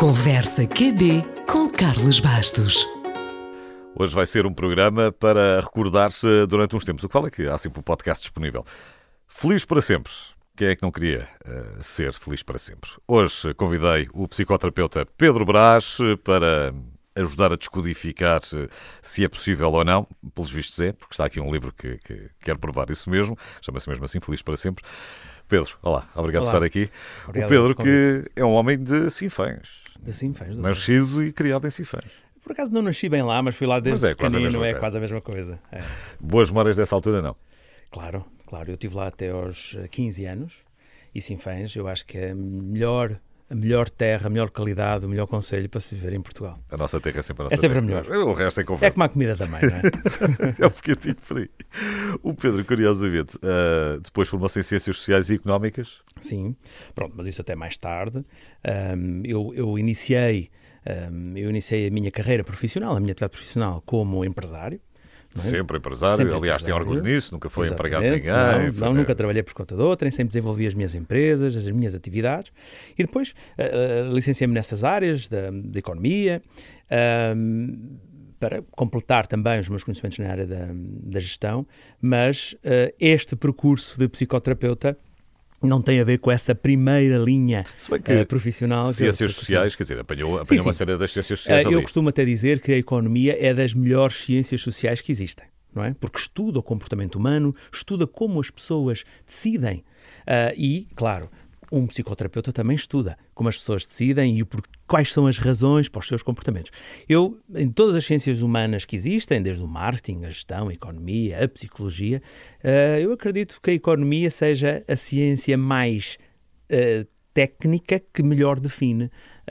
Conversa QB com Carlos Bastos. Hoje vai ser um programa para recordar-se durante uns tempos. O que vale é que há sempre um podcast disponível. Feliz para sempre. Quem é que não queria ser feliz para sempre? Hoje convidei o psicoterapeuta Pedro Brás para ajudar a descodificar se é possível ou não. Pelos vistos é, porque está aqui um livro que quer provar isso mesmo. Chama-se mesmo assim, Feliz para Sempre. Pedro, olá, obrigado por estar aqui. Obrigado, o Pedro que é um homem de Sinfãs. De Sinfãs. Nascido e criado em Sinfãs. Por acaso não nasci bem lá, mas fui lá desde pequenino, é quase a mesma coisa. É. Boas memórias dessa altura, não? Claro. Eu estive lá até aos 15 anos e Sinfãs, eu acho que é a melhor terra, a melhor qualidade, o melhor conselho para se viver em Portugal. A nossa terra é sempre a nossa terra. É sempre terra. a melhor. O resto é conversa. É como a comida também, não é? É um bocadinho por aí. O Pedro, curiosamente, depois formou-se em Ciências Sociais e Económicas. Sim, pronto, mas isso até mais tarde. Eu iniciei a minha carreira profissional, a minha atividade profissional como empresário. Não é? Sempre empresário, sempre aliás, empresário. Tem orgulho nisso, nunca foi Exatamente, empregado de ninguém. Não, nunca trabalhei por conta de outrem, sempre desenvolvi as minhas empresas, as minhas atividades e depois licenciei-me nessas áreas da economia, para completar também os meus conhecimentos na área da gestão, mas este percurso de psicoterapeuta não tem a ver com essa primeira linha profissional. Ciências sociais, quer dizer, apanhou sim. uma série das ciências sociais ali. Eu costumo até dizer que a economia é das melhores ciências sociais que existem, não é? Porque estuda o comportamento humano, estuda como as pessoas decidem e, claro, um psicoterapeuta também estuda como as pessoas decidem e quais são as razões para os seus comportamentos. Em todas as ciências humanas que existem, desde o marketing, a gestão, a economia, a psicologia, eu acredito que a economia seja a ciência mais técnica que melhor define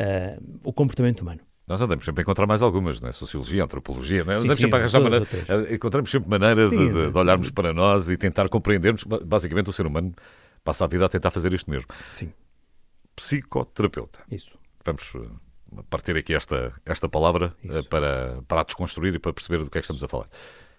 o comportamento humano. Nós andamos sempre a encontrar mais algumas, não é? Sociologia, antropologia, não é? Andamos Sim, sempre a arranjar maneira, outras. encontramos sempre maneira de olharmos para nós e tentar compreendermos. Basicamente, o ser humano passa a vida a tentar fazer isto mesmo. Sim. Psicoterapeuta. Isso. Vamos partir aqui esta palavra para a desconstruir e para perceber do que é que estamos a falar.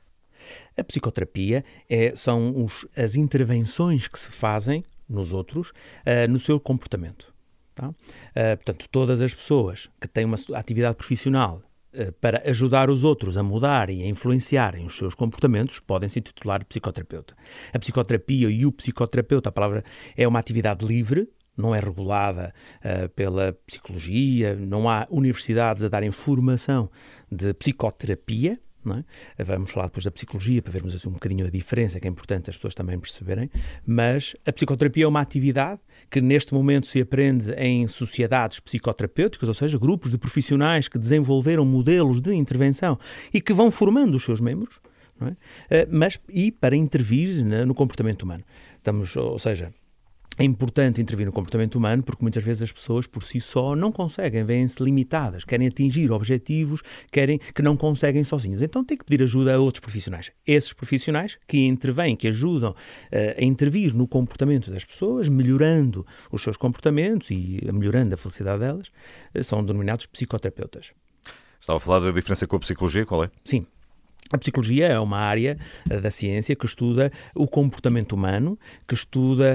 A psicoterapia são as intervenções que se fazem nos outros no seu comportamento. Tá? Portanto, todas as pessoas que têm uma atividade profissional para ajudar os outros a mudarem e a influenciarem os seus comportamentos, podem se titular psicoterapeuta. A psicoterapia e o psicoterapeuta, a palavra é uma atividade livre, não é regulada pela psicologia, não há universidades a darem formação de psicoterapia, não é? Vamos falar depois da psicologia para vermos assim, um bocadinho a diferença, que é importante as pessoas também perceberem, mas a psicoterapia é uma atividade que neste momento se aprende em sociedades psicoterapêuticas, ou seja, grupos de profissionais que desenvolveram modelos de intervenção e que vão formando os seus membros, não é? E para intervir no comportamento humano. Ou seja, é importante intervir no comportamento humano porque muitas vezes as pessoas por si só não conseguem, veem-se limitadas, querem atingir objetivos, que não conseguem sozinhas. Então tem que pedir ajuda a outros profissionais. Esses profissionais que intervêm, que ajudam a intervir no comportamento das pessoas, melhorando os seus comportamentos e melhorando a felicidade delas, são denominados psicoterapeutas. Estava a falar da diferença com a psicologia, qual é? Sim. A psicologia é uma área da ciência que estuda o comportamento humano, que estuda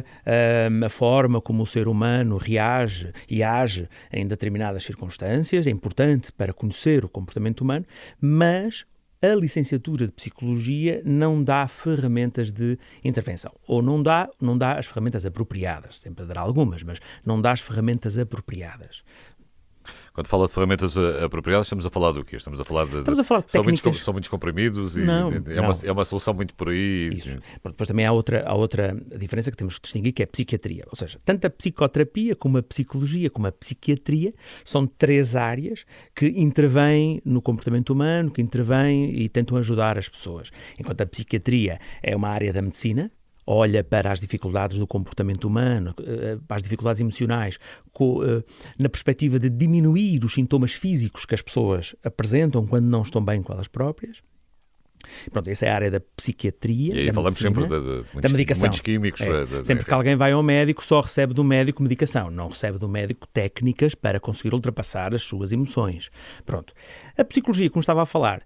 a forma como o ser humano reage e age em determinadas circunstâncias. É importante para conhecer o comportamento humano, mas a licenciatura de psicologia não dá ferramentas de intervenção. Ou não dá as ferramentas apropriadas. Sempre dará algumas, mas não dá as ferramentas apropriadas. Quando fala de ferramentas apropriadas, estamos a falar do quê? Estamos a falar de técnicas. São muitos comprimidos e não. É uma solução muito por aí. Isso. Depois também há outra diferença que temos que distinguir, que é a psiquiatria. Ou seja, tanto a psicoterapia como a psicologia como a psiquiatria são 3 áreas que intervêm no comportamento humano, que intervêm e tentam ajudar as pessoas. Enquanto a psiquiatria é uma área da medicina, olha para as dificuldades do comportamento humano, para as dificuldades emocionais, na perspectiva de diminuir os sintomas físicos que as pessoas apresentam quando não estão bem com elas próprias. Pronto, essa é a área da psiquiatria. E aí falamos medicina, sempre da medicação. Muitos químicos. Sempre que alguém vai ao médico, só recebe do médico medicação, não recebe do médico técnicas para conseguir ultrapassar as suas emoções. Pronto. A psicologia, como estava a falar,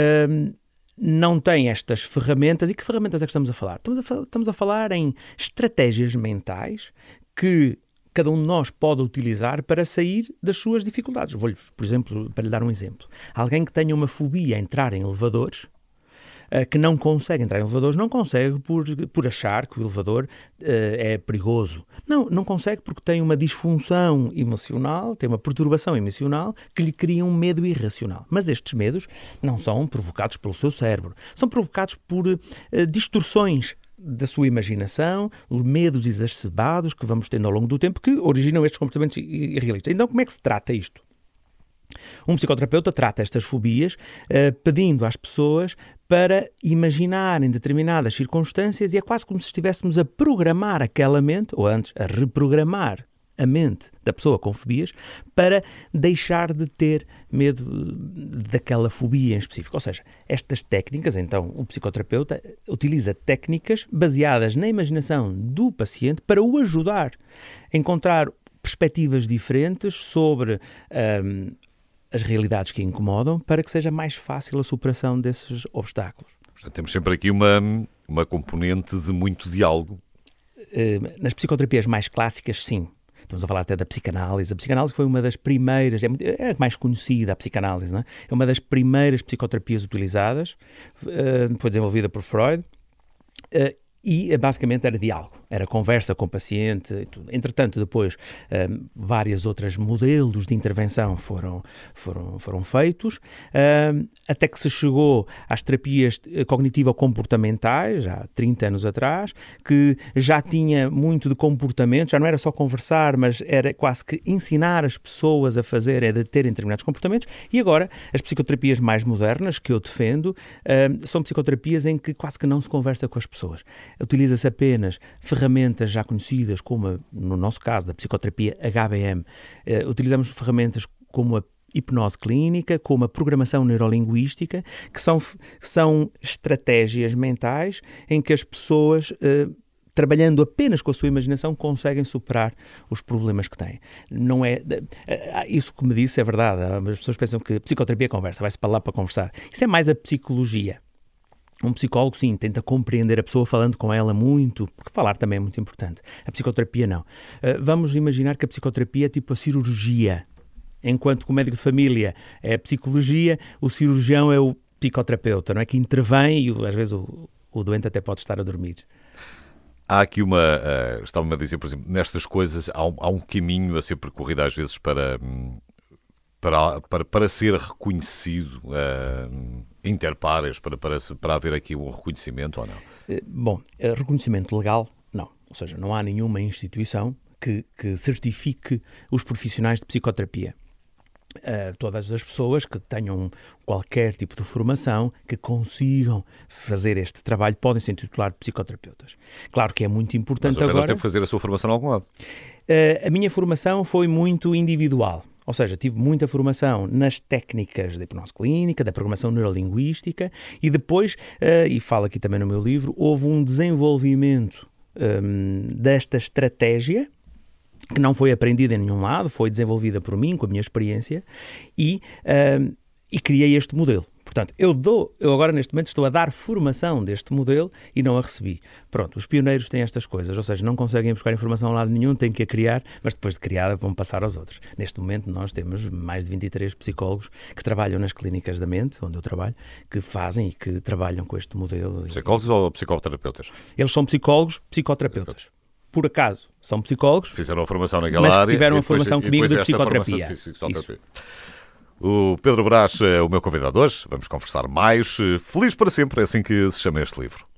não tem estas ferramentas. E que ferramentas é que estamos a falar? Estamos a falar em estratégias mentais que cada um de nós pode utilizar para sair das suas dificuldades. Vou-lhe, por exemplo, para lhe dar um exemplo. Alguém que tenha uma fobia a entrar em elevadores, que não consegue entrar em elevadores, não consegue por achar que o elevador é perigoso. Não consegue porque tem uma disfunção emocional, tem uma perturbação emocional que lhe cria um medo irracional. Mas estes medos não são provocados pelo seu cérebro, são provocados por distorções da sua imaginação, os medos exacerbados que vamos tendo ao longo do tempo que originam estes comportamentos irrealistas. Então, como é que se trata isto? Um psicoterapeuta trata estas fobias pedindo às pessoas para imaginarem determinadas circunstâncias e é quase como se estivéssemos a programar aquela mente, ou antes, a reprogramar a mente da pessoa com fobias para deixar de ter medo daquela fobia em específico. Ou seja, estas técnicas, então, o psicoterapeuta utiliza técnicas baseadas na imaginação do paciente para o ajudar a encontrar perspectivas diferentes sobre as realidades que incomodam para que seja mais fácil a superação desses obstáculos. Portanto, temos sempre aqui uma componente de muito diálogo. Nas psicoterapias mais clássicas, sim. Estamos a falar até da psicanálise. A psicanálise foi uma das primeiras, é a mais conhecida, a psicanálise, não é? É uma das primeiras psicoterapias utilizadas, foi desenvolvida por Freud, e basicamente era diálogo, era conversa com o paciente e tudo. Entretanto, depois, vários outros modelos de intervenção foram feitos, até que se chegou às terapias cognitivo-comportamentais, já há 30 anos atrás, que já tinha muito de comportamento, já não era só conversar, mas era quase que ensinar as pessoas a fazer, a terem determinados comportamentos, e agora as psicoterapias mais modernas que eu defendo são psicoterapias em que quase que não se conversa com as pessoas. Utiliza-se apenas ferramentas já conhecidas, como no nosso caso da psicoterapia HBM, utilizamos ferramentas como a hipnose clínica, como a programação neurolinguística, que são estratégias mentais em que as pessoas, trabalhando apenas com a sua imaginação, conseguem superar os problemas que têm. Não é isso que me disse é verdade. As pessoas pensam que psicoterapia é conversa, vai-se para lá para conversar. Isso é mais a psicologia. Um psicólogo, sim, tenta compreender a pessoa falando com ela muito, porque falar também é muito importante. A psicoterapia, não. Vamos imaginar que a psicoterapia é tipo a cirurgia. Enquanto que o médico de família é a psicologia, o cirurgião é o psicoterapeuta, não é? Que intervém e às vezes o doente até pode estar a dormir. Há aqui estava-me a dizer, por exemplo, nestas coisas há um caminho a ser percorrido às vezes para ser reconhecido inter pares, para haver aqui um reconhecimento ou não? Bom, reconhecimento legal, não. Ou seja, não há nenhuma instituição que certifique os profissionais de psicoterapia. Todas as pessoas que tenham qualquer tipo de formação, que consigam fazer este trabalho, podem se intitular de psicoterapeutas. Claro que é muito importante. Mas agora... teve que fazer a sua formação em algum lado? A minha formação foi muito individual. Ou seja, tive muita formação nas técnicas da hipnose clínica, da programação neurolinguística e depois, e falo aqui também no meu livro, houve um desenvolvimento desta estratégia que não foi aprendida em nenhum lado, foi desenvolvida por mim, com a minha experiência, e criei este modelo. Portanto, eu agora neste momento estou a dar formação deste modelo e não a recebi. Pronto, os pioneiros têm estas coisas, ou seja, não conseguem buscar informação a lado nenhum, têm que a criar, mas depois de criada vão passar aos outros. Neste momento nós temos mais de 23 psicólogos que trabalham nas clínicas da mente, onde eu trabalho, que fazem e que trabalham com este modelo. Psicólogos ou psicoterapeutas? Eles são psicólogos, psicoterapeutas. Por acaso, são psicólogos, fizeram a formação naquela área, mas tiveram a formação comigo de psicoterapia. O Pedro Brás é o meu convidado hoje. Vamos conversar mais. Feliz para sempre, é assim que se chama este livro.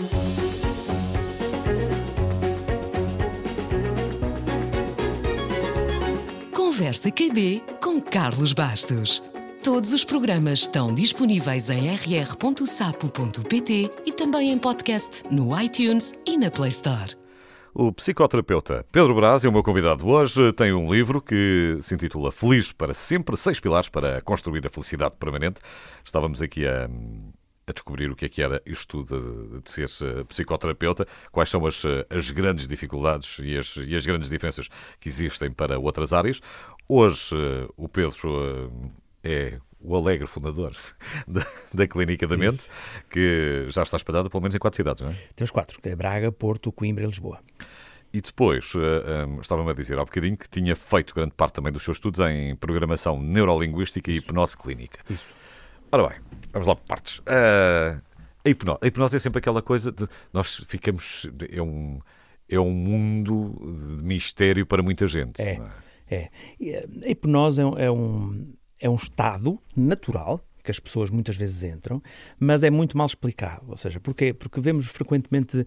Conversa QB com Carlos Bastos. Todos os programas estão disponíveis em rr.sapo.pt e também em podcast no iTunes e na Play Store. O psicoterapeuta Pedro Brás é o meu convidado hoje. Tem um livro que se intitula Feliz para Sempre, 6 pilares para construir a felicidade permanente. Estávamos aqui a descobrir o que era isto de ser psicoterapeuta, quais são as grandes dificuldades e as grandes diferenças que existem para outras áreas. Hoje o Pedro é o alegre fundador da Clínica da Mente, que já está espalhada pelo menos em 4 cidades, não é? Temos 4, que é Braga, Porto, Coimbra e Lisboa. E depois, estava-me a dizer há bocadinho que tinha feito grande parte também dos seus estudos em programação neurolinguística e hipnose clínica. Isso. Ora bem, vamos lá por partes. A hipnose é sempre aquela coisa de nós ficamos... É um mundo de mistério para muita gente. É. A hipnose é um estado natural que as pessoas muitas vezes entram, mas é muito mal explicado. Ou seja, porquê? Porque vemos frequentemente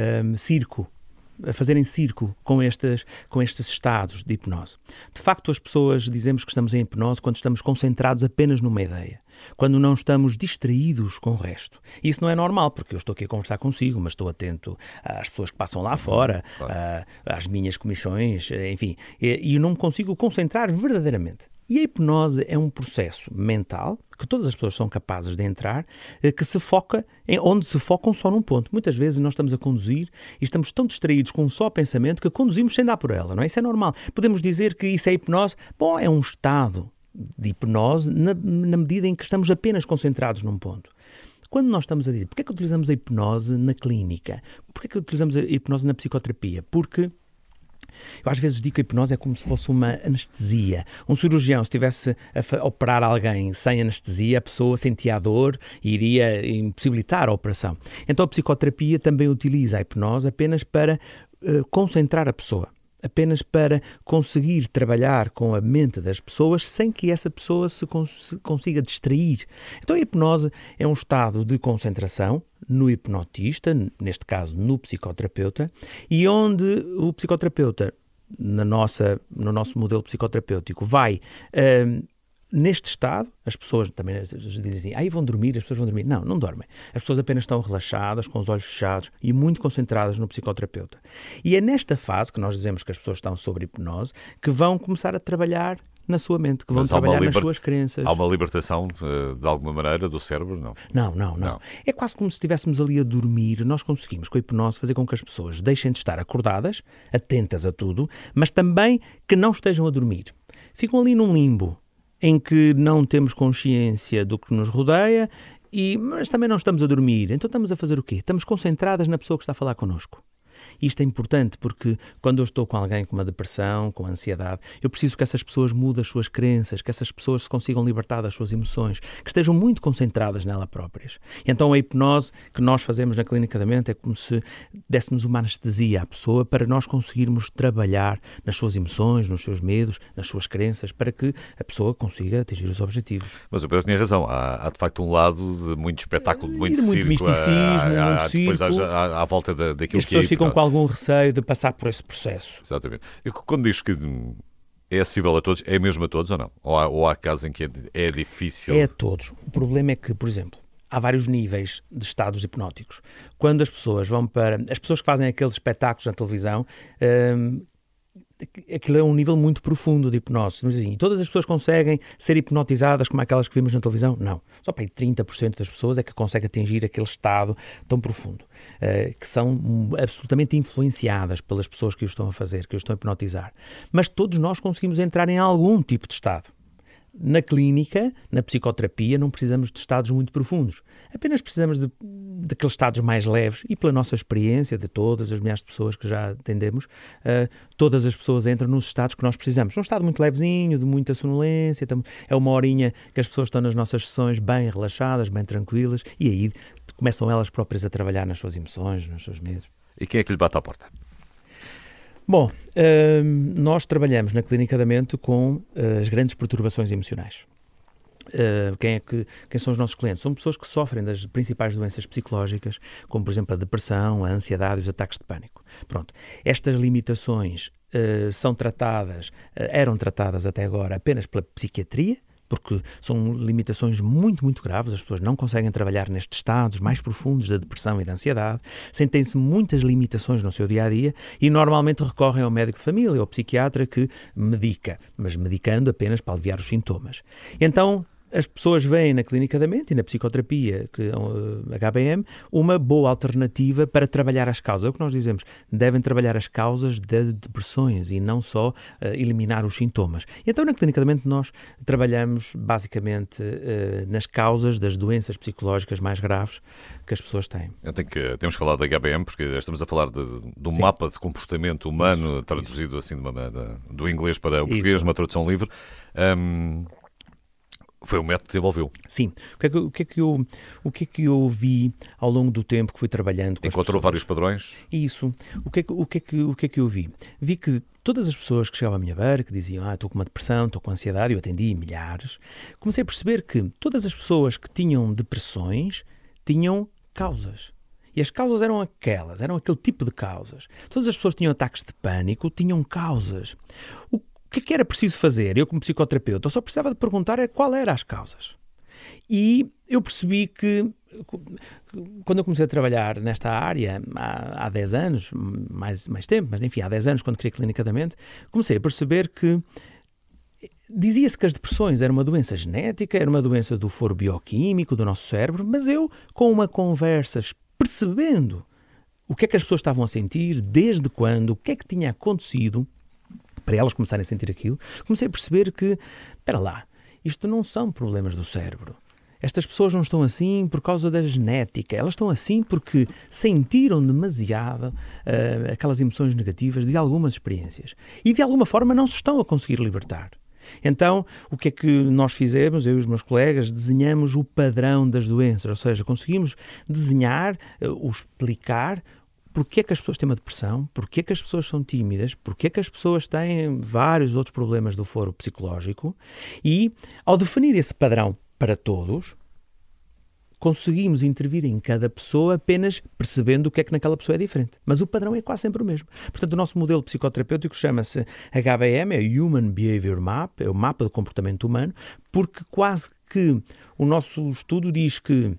a fazerem circo com estes estados de hipnose. De facto, as pessoas dizemos que estamos em hipnose quando estamos concentrados apenas numa ideia, quando não estamos distraídos com o resto. Isso não é normal, porque eu estou aqui a conversar consigo, mas estou atento às pessoas que passam lá fora, às minhas comissões, enfim, e eu não me consigo concentrar verdadeiramente. E a hipnose é um processo mental que todas as pessoas são capazes de entrar, que se foca onde se focam só num ponto. Muitas vezes nós estamos a conduzir e estamos tão distraídos com um só pensamento que conduzimos sem dar por ela, não é? Isso é normal. Podemos dizer que isso é hipnose? Bom, é um estado de hipnose na medida em que estamos apenas concentrados num ponto. Quando nós estamos a dizer, porquê é que utilizamos a hipnose na clínica? Porquê é que utilizamos a hipnose na psicoterapia? Porque eu às vezes digo que a hipnose é como se fosse uma anestesia. Um cirurgião, se estivesse a operar alguém sem anestesia, a pessoa sentia a dor e iria impossibilitar a operação. Então a psicoterapia também utiliza a hipnose apenas para concentrar a pessoa. Apenas para conseguir trabalhar com a mente das pessoas sem que essa pessoa se consiga distrair. Então a hipnose é um estado de concentração no hipnotista, neste caso no psicoterapeuta, e onde o psicoterapeuta, no nosso modelo psicoterapêutico, vai... Neste estado, as pessoas também dizem assim, vão dormir, as pessoas vão dormir. Não, não dormem. As pessoas apenas estão relaxadas, com os olhos fechados e muito concentradas no psicoterapeuta. E é nesta fase que nós dizemos que as pessoas estão sob hipnose que vão começar a trabalhar na sua mente, que vão trabalhar nas suas crenças. Há uma libertação, de alguma maneira, do cérebro? Não. É quase como se estivéssemos ali a dormir. Nós conseguimos, com a hipnose, fazer com que as pessoas deixem de estar acordadas, atentas a tudo, mas também que não estejam a dormir. Ficam ali num limbo, em que não temos consciência do que nos rodeia, mas também não estamos a dormir. Então estamos a fazer o quê? Estamos concentradas na pessoa que está a falar connosco. Isto é importante porque quando eu estou com alguém com uma depressão, com ansiedade, eu preciso que essas pessoas mudem as suas crenças, que essas pessoas se consigam libertar das suas emoções, que estejam muito concentradas nela próprias. E então a hipnose que nós fazemos na Clínica da Mente é como se dessemos uma anestesia à pessoa para nós conseguirmos trabalhar nas suas emoções, nos seus medos, nas suas crenças, para que a pessoa consiga atingir os objetivos. Mas o Pedro tinha razão. Há de facto um lado de muito espetáculo, de muito circo. Muito misticismo, muito circo. Depois à volta daquilo que as pessoas ficam com algum receio de passar por esse processo. Exatamente. E quando diz que é acessível a todos, é mesmo a todos ou não? Ou há casos em que é difícil? É a todos. O problema é que, por exemplo, há vários níveis de estados hipnóticos. Quando as pessoas vão para... As pessoas que fazem aqueles espetáculos na televisão... aquilo é um nível muito profundo de hipnose. Mas assim, todas as pessoas conseguem ser hipnotizadas como aquelas que vimos na televisão? Não. Só para aí 30% das pessoas é que conseguem atingir aquele estado tão profundo, que são absolutamente influenciadas pelas pessoas que o estão a fazer, que o estão a hipnotizar. Mas todos nós conseguimos entrar em algum tipo de estado. Na clínica, na psicoterapia, não precisamos de estados muito profundos. Apenas precisamos daqueles estados mais leves e pela nossa experiência de todas as milhares de pessoas que já atendemos, todas as pessoas entram nos estados que nós precisamos. Um estado muito levezinho, de muita sonolência, é uma horinha que as pessoas estão nas nossas sessões bem relaxadas, bem tranquilas e aí começam elas próprias a trabalhar nas suas emoções, nos seus medos. E quem é que lhe bate à porta? Bom, nós trabalhamos na Clínica da Mente com as grandes perturbações emocionais. Quem são os nossos clientes? São pessoas que sofrem das principais doenças psicológicas, como por exemplo a depressão, a ansiedade e os ataques de pânico. Pronto. Estas limitações eram tratadas até agora apenas pela psiquiatria, porque são limitações muito, muito graves, as pessoas não conseguem trabalhar nestes estados mais profundos da depressão e da ansiedade, sentem-se muitas limitações no seu dia-a-dia e normalmente recorrem ao médico de família ou ao psiquiatra que medica, mas medicando apenas para aliviar os sintomas. Então, as pessoas veem na clínica da mente e na psicoterapia, que HBM, uma boa alternativa para trabalhar as causas. É o que nós dizemos, devem trabalhar as causas das depressões e não só eliminar os sintomas. E então na clínica da mente nós trabalhamos basicamente nas causas das doenças psicológicas mais graves que as pessoas têm. Temos que falar da HBM, porque estamos a falar de um mapa de comportamento humano, traduzido assim do inglês para o português, uma tradução livre. Foi um método que desenvolveu. Sim. O que é que eu vi ao longo do tempo que fui trabalhando com as pessoas? Encontrou vários padrões? Isso. O que é que eu vi? Vi que todas as pessoas que chegavam à minha beira, que diziam, estou com uma depressão, estou com ansiedade, eu atendi milhares, comecei a perceber que todas as pessoas que tinham depressões tinham causas. E as causas eram aquele tipo de causas. Todas as pessoas que tinham ataques de pânico tinham causas. O que era preciso fazer? Eu, como psicoterapeuta, só precisava de perguntar qual eram as causas. E eu percebi que, quando eu comecei a trabalhar nesta área, há 10 anos, mais tempo, mas enfim, há 10 anos, quando criei clinicamente, comecei a perceber que dizia-se que as depressões eram uma doença genética, era uma doença do foro bioquímico do nosso cérebro, mas eu, com uma conversa, percebendo o que é que as pessoas estavam a sentir, desde quando, o que é que tinha acontecido, para elas começarem a sentir aquilo, comecei a perceber que, espera lá, isto não são problemas do cérebro. Estas pessoas não estão assim por causa da genética, elas estão assim porque sentiram demasiado aquelas emoções negativas de algumas experiências e de alguma forma não se estão a conseguir libertar. Então, o que é que nós fizemos, eu e os meus colegas, desenhamos o padrão das doenças, ou seja, conseguimos desenhar, explicar porque é que as pessoas têm uma depressão, porque é que as pessoas são tímidas, porque é que as pessoas têm vários outros problemas do foro psicológico e, ao definir esse padrão para todos, conseguimos intervir em cada pessoa apenas percebendo o que é que naquela pessoa é diferente. Mas o padrão é quase sempre o mesmo. Portanto, o nosso modelo psicoterapêutico chama-se HBM, é Human Behavior Map, é o mapa do comportamento humano, porque quase que o nosso estudo diz que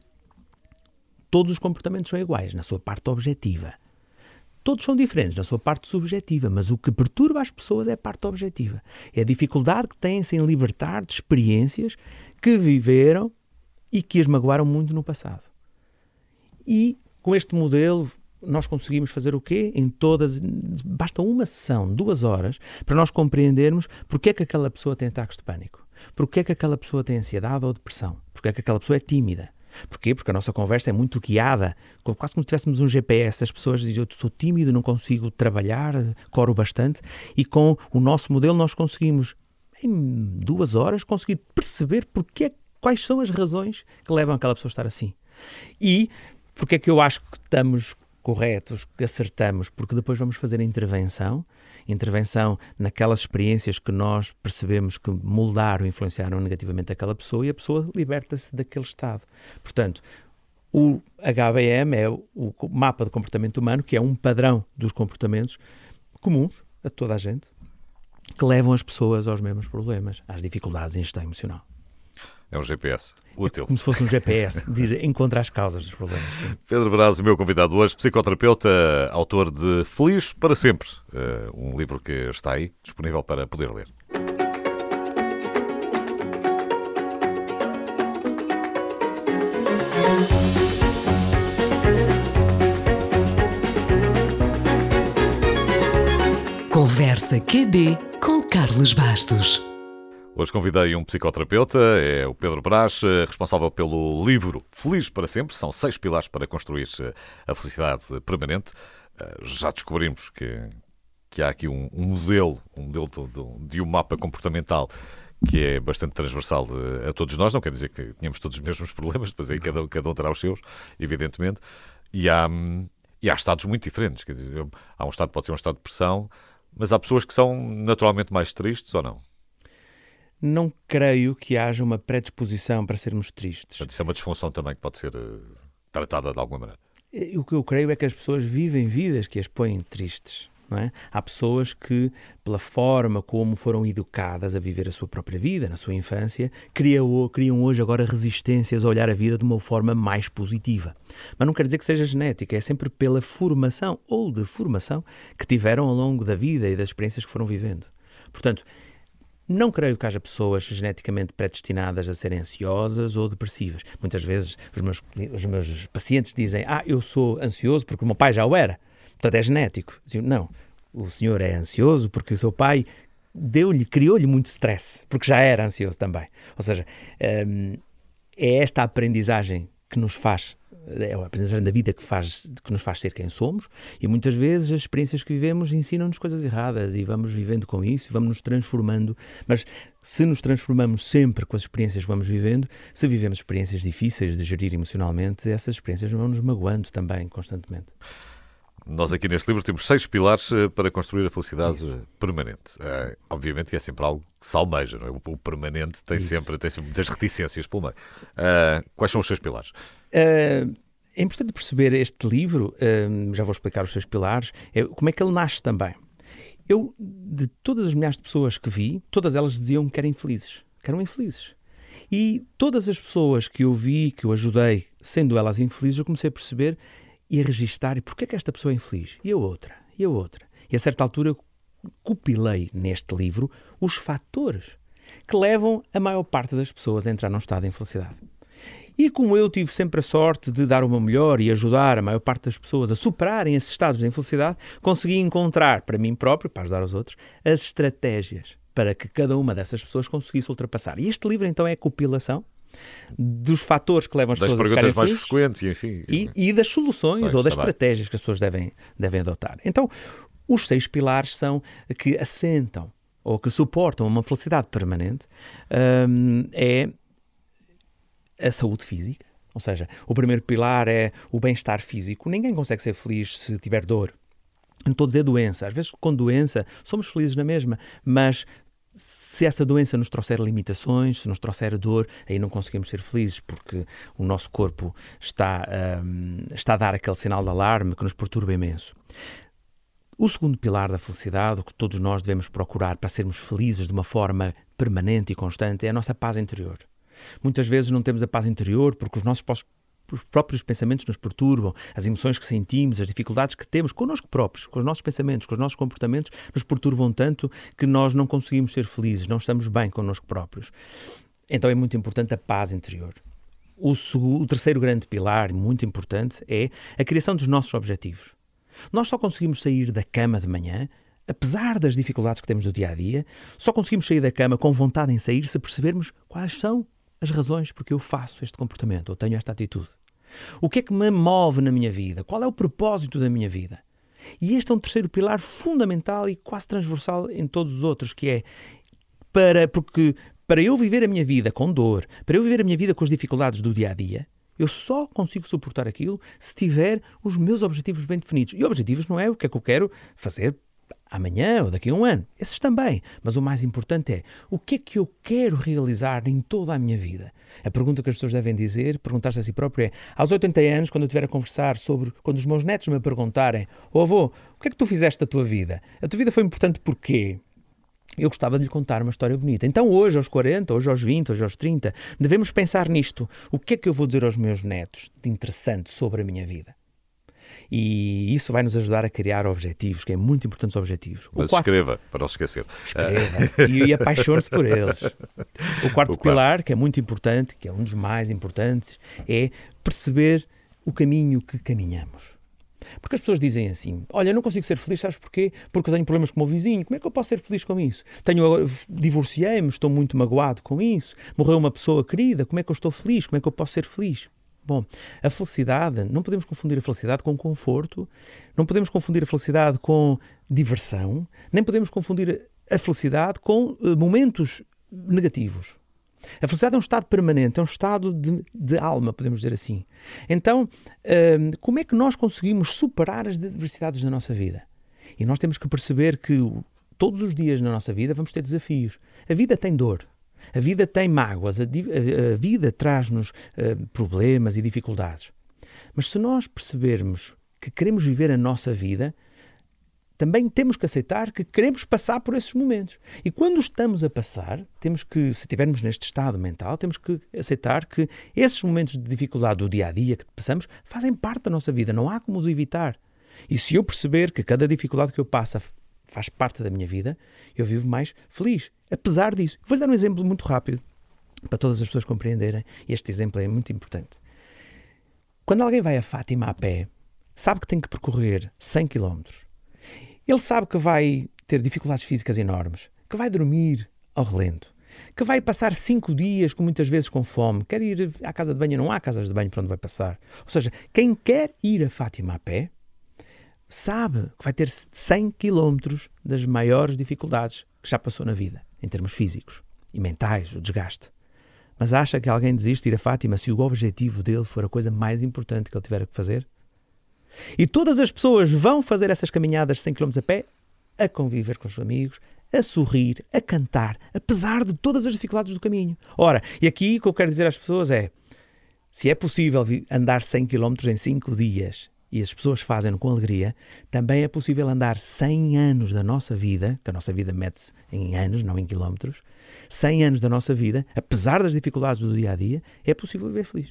todos os comportamentos são iguais na sua parte objetiva. Todos são diferentes na sua parte subjetiva, mas o que perturba as pessoas é a parte objetiva. É a dificuldade que têm em libertar de experiências que viveram e que as magoaram muito no passado. E com este modelo nós conseguimos fazer o quê? Basta uma sessão, 2 horas, para nós compreendermos porque é que aquela pessoa tem ataques de pânico, porque é que aquela pessoa tem ansiedade ou depressão, porque é que aquela pessoa é tímida. Porquê? Porque a nossa conversa é muito guiada, quase como se tivéssemos um GPS. As pessoas dizem, eu sou tímido, não consigo trabalhar, coro bastante, e com o nosso modelo nós conseguimos, em 2 horas, conseguir perceber quais são as razões que levam aquela pessoa a estar assim. E porque é que eu acho que estamos corretos, que acertamos? Porque depois vamos fazer a intervenção naquelas experiências que nós percebemos que moldaram e influenciaram negativamente aquela pessoa e a pessoa liberta-se daquele estado. Portanto, o HBM é o mapa de comportamento humano, que é um padrão dos comportamentos comuns a toda a gente, que levam as pessoas aos mesmos problemas, às dificuldades em gestão emocional. É um GPS útil. É como se fosse um GPS de encontrar as causas dos problemas. Sim. Pedro Braz, o meu convidado hoje, psicoterapeuta, autor de Feliz para Sempre, um livro que está aí, disponível para poder ler. Conversa QB com Carlos Bastos. Hoje convidei um psicoterapeuta, é o Pedro Braz, responsável pelo livro Feliz para Sempre. São 6 pilares para construir a felicidade permanente. Já descobrimos que há aqui um modelo de um mapa comportamental que é bastante transversal a todos nós. Não quer dizer que tenhamos todos os mesmos problemas, depois aí cada um terá os seus, evidentemente. E há estados muito diferentes. Quer dizer, há um estado que pode ser um estado de depressão, mas há pessoas que são naturalmente mais tristes ou não? Não creio que haja uma predisposição para sermos tristes. Portanto, isso é uma disfunção também que pode ser tratada de alguma maneira. O que eu creio é que as pessoas vivem vidas que as põem tristes. Não é? Há pessoas que, pela forma como foram educadas a viver a sua própria vida, na sua infância, criam hoje agora resistências a olhar a vida de uma forma mais positiva. Mas não quer dizer que seja genética, é sempre pela formação ou deformação que tiveram ao longo da vida e das experiências que foram vivendo. Portanto, Não creio que haja pessoas geneticamente predestinadas a serem ansiosas ou depressivas. Muitas vezes os meus pacientes dizem: eu sou ansioso porque o meu pai já o era, portanto é genético. Não, o senhor é ansioso porque o seu pai criou-lhe muito stress, porque já era ansioso também. Ou seja, é esta aprendizagem que nos faz, é a aprendizagem da vida que nos faz ser quem somos, e muitas vezes as experiências que vivemos ensinam-nos coisas erradas e vamos vivendo com isso e vamos nos transformando. Mas se nos transformamos sempre com as experiências que vamos vivendo, se vivemos experiências difíceis de gerir emocionalmente, essas experiências vão nos magoando também constantemente. Nós aqui neste livro temos 6 pilares para construir a felicidade permanente. Obviamente que é sempre algo que se almeja, não é? O permanente tem sempre muitas reticências pelo meio. Quais são os 6 pilares? É importante perceber este livro, já vou explicar os 6 pilares, como é que ele nasce também. Eu, de todas as milhares de pessoas que vi, todas elas diziam que eram infelizes. E todas as pessoas que eu vi, que eu ajudei, sendo elas infelizes, eu comecei a perceber e a registar, e porquê é que esta pessoa é infeliz? E a outra? E a certa altura eu compilei neste livro os fatores que levam a maior parte das pessoas a entrar num estado de infelicidade. E como eu tive sempre a sorte de dar o meu melhor e ajudar a maior parte das pessoas a superarem esses estados de infelicidade, consegui encontrar para mim próprio, para ajudar os outros, as estratégias para que cada uma dessas pessoas conseguisse ultrapassar. E este livro então é a compilação dos fatores que levam as pessoas a ficarem perguntas mais felizes, frequentes, enfim. E das soluções ou das estratégias que as pessoas devem adotar. Então, os 6 pilares são que assentam ou que suportam uma felicidade permanente. É a saúde física, ou seja, o primeiro pilar é o bem-estar físico. Ninguém consegue ser feliz se tiver dor. Não estou a dizer doença. Às vezes, com doença, somos felizes na mesma, mas se essa doença nos trouxer limitações, se nos trouxer dor, aí não conseguimos ser felizes, porque o nosso corpo está a dar aquele sinal de alarme que nos perturba imenso. O segundo pilar da felicidade, o que todos nós devemos procurar para sermos felizes de uma forma permanente e constante, é a nossa paz interior. Muitas vezes não temos a paz interior porque os próprios pensamentos nos perturbam, as emoções que sentimos, as dificuldades que temos connosco próprios, com os nossos pensamentos, com os nossos comportamentos, nos perturbam tanto que nós não conseguimos ser felizes, não estamos bem connosco próprios. Então é muito importante a paz interior. O terceiro grande pilar, muito importante, é a criação dos nossos objetivos. Nós só conseguimos sair da cama de manhã, apesar das dificuldades que temos do dia-a-dia, só conseguimos sair da cama com vontade em sair se percebermos quais são as razões porque eu faço este comportamento, eu tenho esta atitude. O que é que me move na minha vida? Qual é o propósito da minha vida? E este é um terceiro pilar fundamental e quase transversal em todos os outros, que é porque para eu viver a minha vida com dor, para eu viver a minha vida com as dificuldades do dia-a-dia, eu só consigo suportar aquilo se tiver os meus objetivos bem definidos. E objetivos não é o que é que eu quero fazer amanhã ou daqui a um ano. Esses também. Mas o mais importante é o que é que eu quero realizar em toda a minha vida. A pergunta que as pessoas devem perguntar-se a si próprio é: aos 80 anos, quando eu estiver a conversar quando os meus netos me perguntarem: avô, o que é que tu fizeste da tua vida? A tua vida foi importante porquê? Eu gostava de lhe contar uma história bonita. Então hoje aos 40, hoje aos 20, hoje aos 30, devemos pensar nisto. O que é que eu vou dizer aos meus netos de interessante sobre a minha vida? E isso vai nos ajudar a criar objetivos, que é muito importante os objetivos. Mas escreva, para não se esquecer. Escreva e apaixone-se por eles. O quarto pilar, que é muito importante, que é um dos mais importantes, é perceber o caminho que caminhamos. Porque as pessoas dizem assim: olha, eu não consigo ser feliz, sabes porquê? Porque eu tenho problemas com o meu vizinho. Como é que eu posso ser feliz com isso? Divorciei-me, estou muito magoado com isso. Morreu uma pessoa querida, como é que eu estou feliz? Como é que eu posso ser feliz? Bom, a felicidade, não podemos confundir a felicidade com conforto, não podemos confundir a felicidade com diversão, nem podemos confundir a felicidade com momentos negativos. A felicidade é um estado permanente, é um estado de alma, podemos dizer assim. Então, como é que nós conseguimos superar as adversidades da nossa vida? E nós temos que perceber que todos os dias na nossa vida vamos ter desafios. A vida tem dor. A vida tem mágoas, a vida traz-nos problemas e dificuldades. Mas se nós percebermos que queremos viver a nossa vida, também temos que aceitar que queremos passar por esses momentos. E quando estamos a passar, se estivermos neste estado mental, temos que aceitar que esses momentos de dificuldade do dia-a-dia que passamos fazem parte da nossa vida, não há como os evitar. E se eu perceber que cada dificuldade que eu passo faz parte da minha vida, eu vivo mais feliz. Apesar disso, vou-lhe dar um exemplo muito rápido para todas as pessoas compreenderem. Este exemplo é muito importante. Quando alguém vai a Fátima a pé, sabe que tem que percorrer 100 km. Ele sabe que vai ter dificuldades físicas enormes, que vai dormir ao relento, que vai passar 5 dias, muitas vezes com fome, quer ir à casa de banho, não há casas de banho para onde vai passar. Ou seja, quem quer ir a Fátima a pé, sabe que vai ter 100 km das maiores dificuldades que já passou na vida, em termos físicos e mentais, o desgaste. Mas acha que alguém desiste de ir a Fátima se o objetivo dele for a coisa mais importante que ele tiver que fazer? E todas as pessoas vão fazer essas caminhadas 100 km a pé, a conviver com os amigos, a sorrir, a cantar, apesar de todas as dificuldades do caminho. Ora, e aqui o que eu quero dizer às pessoas é, se é possível andar 100 km em 5 dias e as pessoas fazem-no com alegria, também é possível andar 100 anos da nossa vida, que a nossa vida mede-se em anos, não em quilómetros, 100 anos da nossa vida, apesar das dificuldades do dia-a-dia, é possível viver feliz.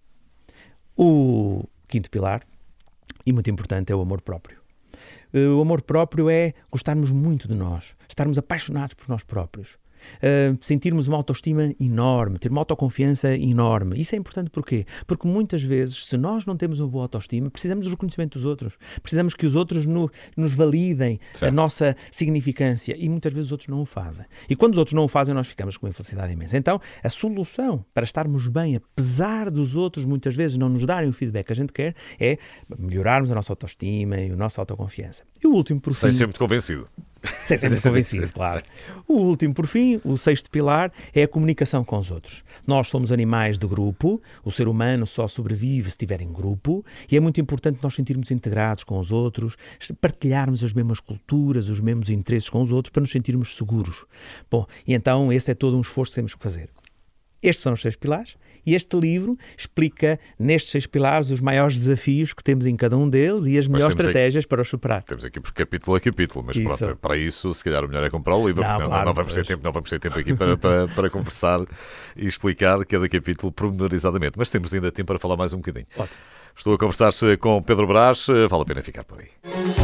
O quinto pilar, e muito importante, é o amor próprio. O amor próprio é gostarmos muito de nós, estarmos apaixonados por nós próprios, sentirmos uma autoestima enorme, ter uma autoconfiança enorme. Isso é importante porquê? Porque muitas vezes, se nós não temos uma boa autoestima, precisamos do reconhecimento dos outros. Precisamos que os outros nos validem a nossa significância e muitas vezes os outros não o fazem. E quando os outros não o fazem, nós ficamos com uma infelicidade imensa. Então, a solução para estarmos bem, apesar dos outros muitas vezes não nos darem o feedback que a gente quer, é melhorarmos a nossa autoestima e a nossa autoconfiança. E o último, por fim... Sem ser muito convencido. Sem ser muito convencido, claro. O último, por fim, o sexto pilar, é a comunicação com os outros. Nós somos animais de grupo, o ser humano só sobrevive se estiver em grupo, e é muito importante nós sentirmos integrados com os outros, partilharmos as mesmas culturas, os mesmos interesses com os outros, para nos sentirmos seguros. Bom, e então esse é todo um esforço que temos que fazer. Estes são os 6 pilares. E este livro explica, nestes 6 pilares, os maiores desafios que temos em cada um deles e as melhores estratégias para os superar. Temos aqui por capítulo a capítulo, mas pronto, para isso, se calhar o melhor é comprar o livro, porque não vamos ter tempo aqui para conversar e explicar cada capítulo pormenorizadamente. Mas temos ainda tempo para falar mais um bocadinho. Ótimo. Estou a conversar-se com Pedro Brás, vale a pena ficar por aí.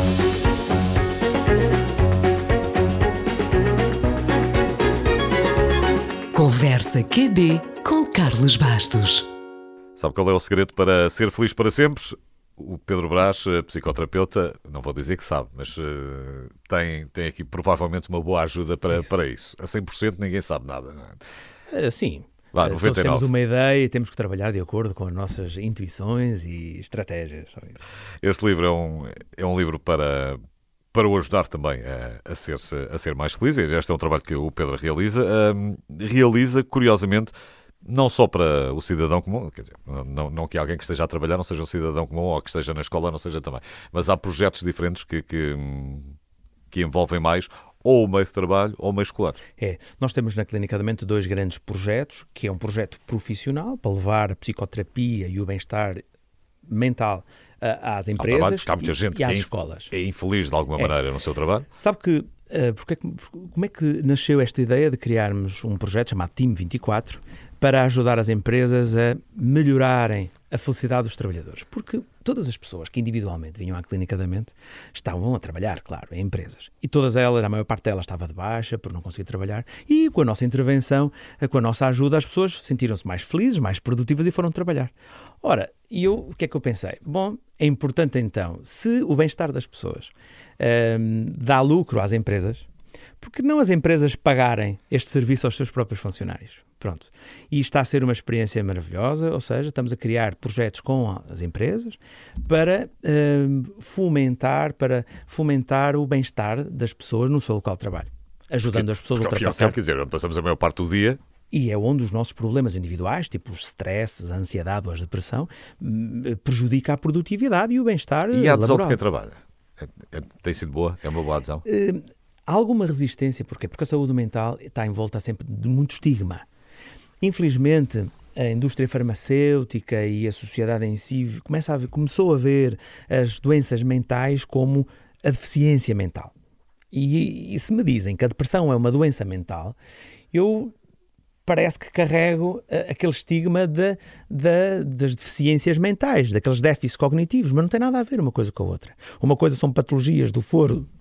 Conversa QB com Carlos Bastos. Sabe qual é o segredo para ser feliz para sempre? O Pedro Brás, psicoterapeuta, não vou dizer que sabe, mas tem aqui provavelmente uma boa ajuda para isso. A 100% ninguém sabe nada, não é? Sim. Todos temos uma ideia e temos que trabalhar de acordo com as nossas intuições e estratégias. Este livro é um livro para o ajudar também a ser mais feliz. Este é um trabalho que o Pedro realiza, curiosamente, não só para o cidadão comum, quer dizer, não que alguém que esteja a trabalhar não seja um cidadão comum ou que esteja na escola não seja também, mas há projetos diferentes que envolvem mais ou o meio de trabalho ou o meio escolar. Nós temos na Clínica da Mente 2 grandes projetos, que é um projeto profissional para levar a psicoterapia e o bem-estar mental às empresas há muita gente e às escolas. É infeliz de alguma maneira no seu trabalho. Sabe que, como é que nasceu esta ideia de criarmos um projeto chamado Team 24 para ajudar as empresas a melhorarem a felicidade dos trabalhadores? Porque todas as pessoas que individualmente vinham à Clínica da Mente estavam a trabalhar, claro, em empresas. E todas elas, a maior parte delas estava de baixa por não conseguir trabalhar. E com a nossa intervenção, com a nossa ajuda, as pessoas sentiram-se mais felizes, mais produtivas e foram trabalhar. Ora, o que é que eu pensei? Bom, é importante então, se o bem-estar das pessoas dá lucro às empresas, porque não as empresas pagarem este serviço aos seus próprios funcionários? Pronto. E está a ser uma experiência maravilhosa, ou seja, estamos a criar projetos com as empresas para fomentar o bem-estar das pessoas no seu local de trabalho, ajudando as pessoas a ultrapassar. Quer dizer, onde passamos a maior parte do dia. E é onde os nossos problemas individuais, tipo os stresses, a ansiedade ou a depressão, prejudica a produtividade e o bem-estar laboral. E a adesão de quem trabalha? Tem sido boa? É uma boa adesão? Há alguma resistência. Porquê? Porque a saúde mental está envolta sempre de muito estigma. Infelizmente, a indústria farmacêutica e a sociedade em si começou a ver as doenças mentais como a deficiência mental. E se me dizem que a depressão é uma doença mental, eu parece que carrego aquele estigma das deficiências mentais, daqueles déficits cognitivos, mas não tem nada a ver uma coisa com a outra. Uma coisa são patologias do foro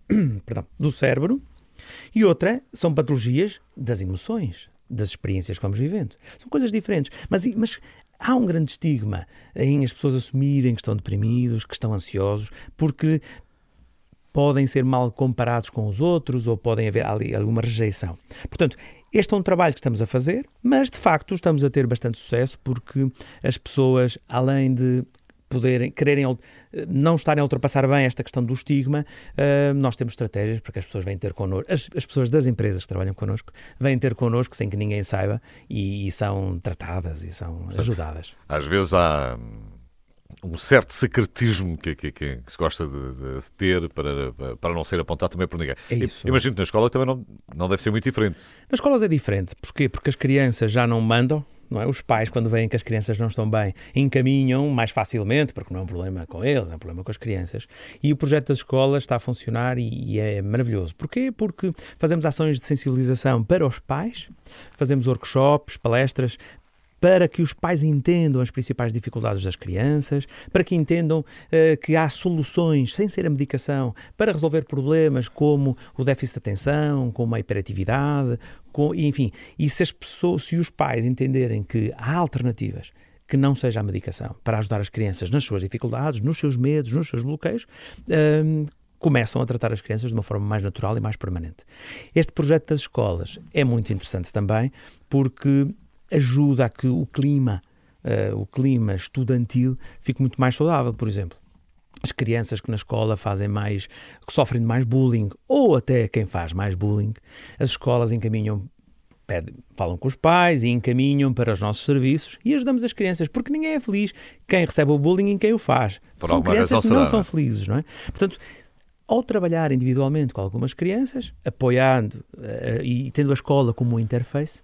do cérebro, e outra são patologias das emoções, das experiências que vamos vivendo. São coisas diferentes, mas há um grande estigma em as pessoas assumirem que estão deprimidos, que estão ansiosos, porque podem ser mal comparados com os outros ou podem haver ali alguma rejeição. Portanto, este é um trabalho que estamos a fazer, mas de facto estamos a ter bastante sucesso porque as pessoas, além de quererem não estarem a ultrapassar bem esta questão do estigma, nós temos estratégias para que as pessoas venham ter connosco, as pessoas das empresas que trabalham connosco, venham ter connosco sem que ninguém saiba e são tratadas e são ajudadas. Às vezes há um certo secretismo que se gosta de ter para não ser apontado também por ninguém. É isso. Imagino que na escola também não deve ser muito diferente. Nas escolas é diferente. Porquê? Porque as crianças já não mandam, não é? Os pais, quando veem que as crianças não estão bem, encaminham mais facilmente, porque não é um problema com eles, é um problema com as crianças. E o projeto das escolas está a funcionar e é maravilhoso. Porquê? Porque fazemos ações de sensibilização para os pais, fazemos workshops, palestras, para que os pais entendam as principais dificuldades das crianças, para que entendam que há soluções, sem ser a medicação, para resolver problemas como o déficit de atenção, como a hiperatividade, enfim. E se os pais entenderem que há alternativas que não seja a medicação para ajudar as crianças nas suas dificuldades, nos seus medos, nos seus bloqueios, começam a tratar as crianças de uma forma mais natural e mais permanente. Este projeto das escolas é muito interessante também porque ajuda a que o clima estudantil fique muito mais saudável. Por exemplo, as crianças que na escola que sofrem de mais bullying, ou até quem faz mais bullying, as escolas falam com os pais e encaminham para os nossos serviços e ajudamos as crianças, porque ninguém é feliz quem recebe o bullying e quem o faz. São crianças que não são felizes, não é? Portanto, ao trabalhar individualmente com algumas crianças, apoiando e tendo a escola como interface,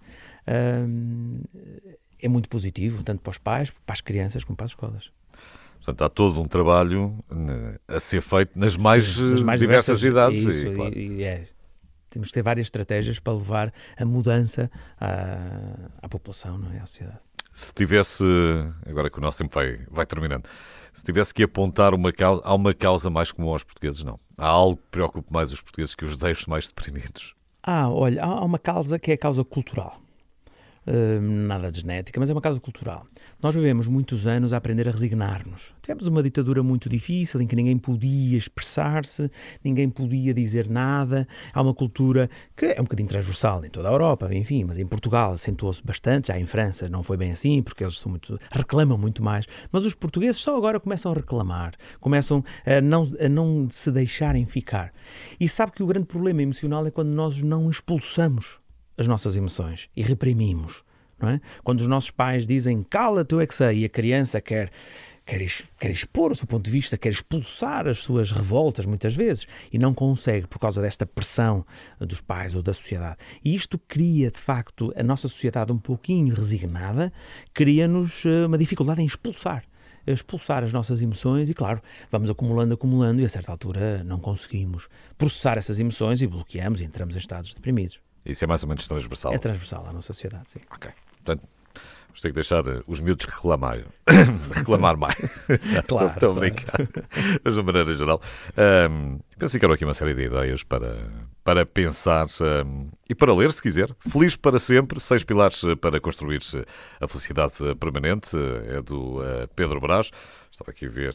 é muito positivo, tanto para os pais, para as crianças, como para as escolas. Portanto, há todo um trabalho a ser feito nas mais diversas idades. Isso, claro. Temos que ter várias estratégias para levar a mudança à população, não é? À sociedade. Se tivesse, agora que o nosso tempo vai terminando, se tivesse que apontar há uma causa mais comum aos portugueses, não? Há algo que preocupe mais os portugueses que os deixe mais deprimidos? Olha, há uma causa que é a causa cultural. Nada de genética, mas é uma causa cultural. Nós vivemos muitos anos a aprender a resignar-nos. Tivemos uma ditadura muito difícil em que ninguém podia expressar-se, ninguém podia dizer nada. Há uma cultura que é um bocadinho transversal em toda a Europa, enfim, mas em Portugal acentuou-se bastante, já em França não foi bem assim, porque eles reclamam muito mais. Mas os portugueses só agora começam a reclamar, começam a não se deixarem ficar. E sabe que o grande problema emocional é quando nós não expulsamos as nossas emoções e reprimimos, não é? Quando os nossos pais dizem cala-te, eu é que sei, e a criança quer expor o seu ponto de vista, quer expulsar as suas revoltas muitas vezes e não consegue por causa desta pressão dos pais ou da sociedade. E isto cria, de facto, a nossa sociedade um pouquinho resignada, cria-nos uma dificuldade em expulsar as nossas emoções e, claro, vamos acumulando e a certa altura não conseguimos processar essas emoções e bloqueamos e entramos em estados deprimidos. Isso é mais ou menos transversal. É transversal à nossa sociedade, sim. Ok. Portanto, vamos ter que deixar os miúdos reclamar mais. Claro. Estou a brincar. Mas, de maneira geral, penso que quero aqui uma série de ideias para pensar e para ler, se quiser. Feliz para sempre, 6 pilares para construir a felicidade permanente. É do Pedro Brás. Estava aqui a ver...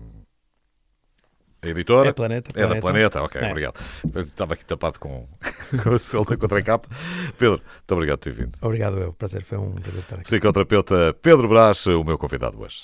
A editora? É Planeta. É da Planeta, ok, obrigado. Estava aqui tapado com o selo da contracapa. Pedro, muito obrigado por ter vindo. Obrigado, eu. Foi um prazer estar aqui. Psicoterapeuta Pedro Brás, o meu convidado hoje.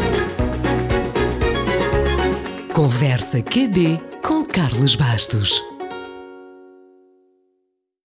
Conversa QB com Carlos Bastos.